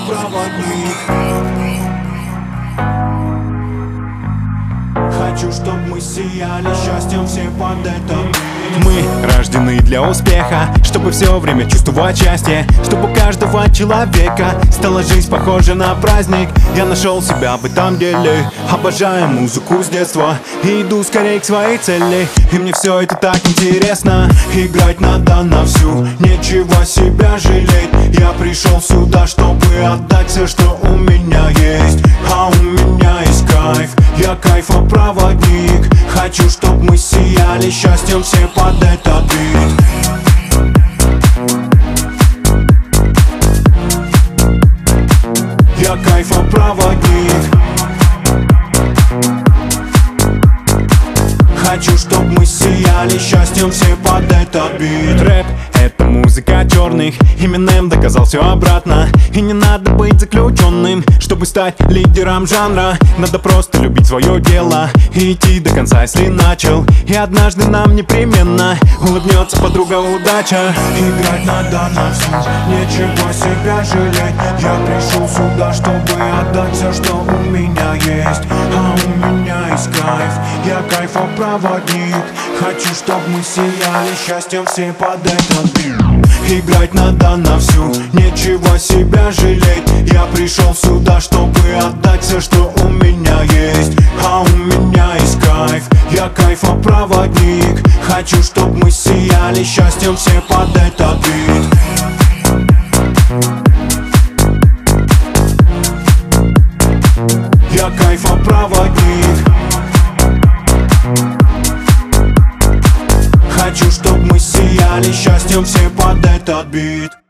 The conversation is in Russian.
кайфопроводник. Хочу, чтоб мы сияли счастьем все под этот бит. Мы рождены для успеха, чтобы все время чувствовать счастье, чтобы у каждого человека стала жизнь похожа на праздник. Я нашел себя в этом деле, обожаю музыку с детства и иду скорее к своей цели. И мне все это так интересно, играть надо на всю, нечего себя жалеть. Я пришел сюда, чтобы отдать все, что у меня есть. А у меня есть кайф, я кайфопроводник. Хочу, чтоб мы сияли счастьем все под этот бит. Я кайфопроводник. Хочу, чтоб мы сияли счастьем все под этот бит. Рэп — это музыка черных, Eminem доказал все обратно. И не надо быть заключенным, чтобы стать лидером жанра. Надо просто любить свое дело и идти до конца, если начал. И однажды нам непременно улыбнется подруга удача. Играть надо на всю, нечего себя жалеть. Я пришел сюда, чтобы отдать все, что у меня есть. А у меня есть кайф, я кайфопроводник. Хочу, чтоб мы сияли счастьем все под этот бит. Играть надо на всю, нечего себя жалеть. Я пришел сюда, чтобы отдать все, что у меня есть. А у меня есть кайф, я кайфопроводник. Хочу, чтоб мы сияли счастьем все под этот бит. Я кайфопроводник. Хочу, чтоб мы сияли счастьем все под этот бит.